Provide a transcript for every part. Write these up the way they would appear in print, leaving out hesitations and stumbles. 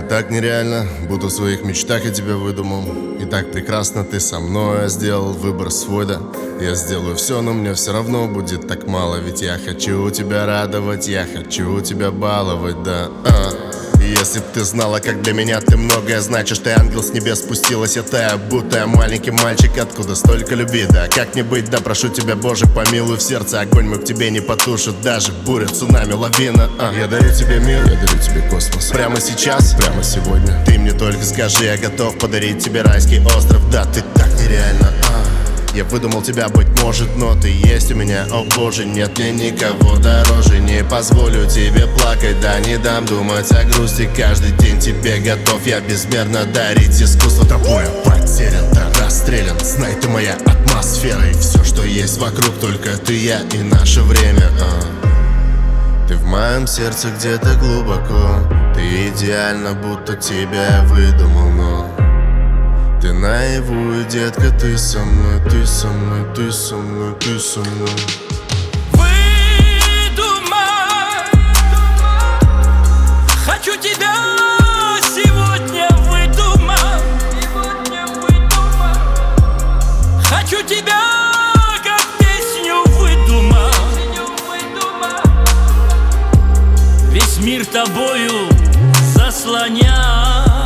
так нереально, будто в своих мечтах я тебя выдумал. И так прекрасно ты со мной, я сделал выбор свой, да. Я сделаю все, но мне все равно будет так мало. Ведь я хочу тебя радовать, я хочу тебя баловать, да. Если б ты знала, как для меня ты многое значишь. Ты ангел с небес спустилась, я тая, будто я маленький мальчик. Откуда столько любви, да как не быть, да прошу тебя, Боже, помилуй. В сердце огонь мой к тебе не потушит, даже буря, цунами, лавина. Я дарю тебе мир, я дарю тебе космос. Прямо сейчас, прямо сегодня. Ты мне только скажи, я готов подарить тебе райский остров. Да, ты так нереально. Я выдумал тебя, быть может, но ты есть у меня, о боже. Нет мне никого дороже, не позволю тебе плакать. Да не дам думать о грусти, каждый день тебе готов я безмерно дарить искусство. Тобой я потерян, да расстрелян, знай, ты моя атмосфера. И все, что есть вокруг, только ты, я и наше время. Ты в моем сердце где-то глубоко. Ты идеально, будто тебя я выдумал, но ты наяву, детка, ты со мной, ты со мной, ты со мной, ты со мной. Выдумай, хочу тебя сегодня выдумать. Хочу тебя как песню выдумать. Весь мир тобою заслоняет.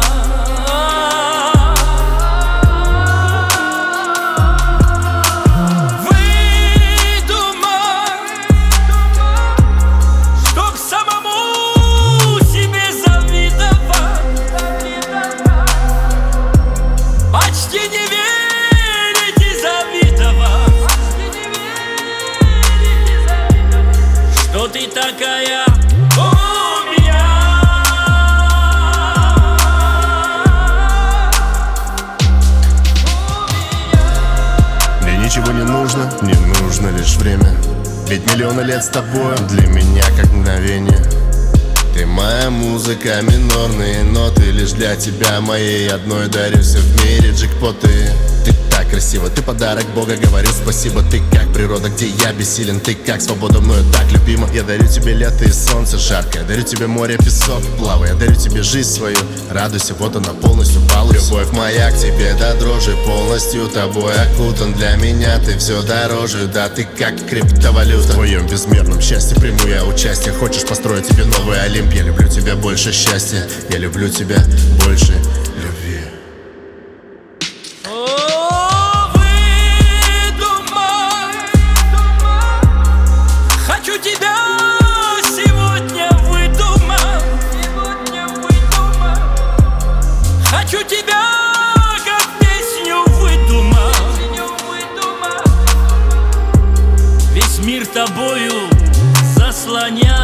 Что ты такая у меня? Мне ничего не нужно лишь время. Ведь миллионы лет с тобой для меня как мгновение. Ты моя музыка, минорные ноты. Лишь для тебя, моей одной, дарю все в мире джекпоты. Ты так красива, ты подарок Бога, говорю спасибо. Ты как природа, где я бессилен. Ты как свобода, мною так любима. Я дарю тебе лето и солнце жаркое, дарю тебе море, песок, плавай. Я дарю тебе жизнь свою, радуйся, вот она полностью балуйся. Любовь моя к тебе до дрожи, полностью тобой окутан. Для меня ты все дороже, да ты как криптовалюта. В твоем безмерном счастье приму я участие. Хочешь построить тебе новый Олимп? Я люблю тебя больше счастья, я люблю тебя больше любви. Хочу тебя сегодня выдумать. Хочу тебя как песню выдумать. Весь мир тобою заслоняет.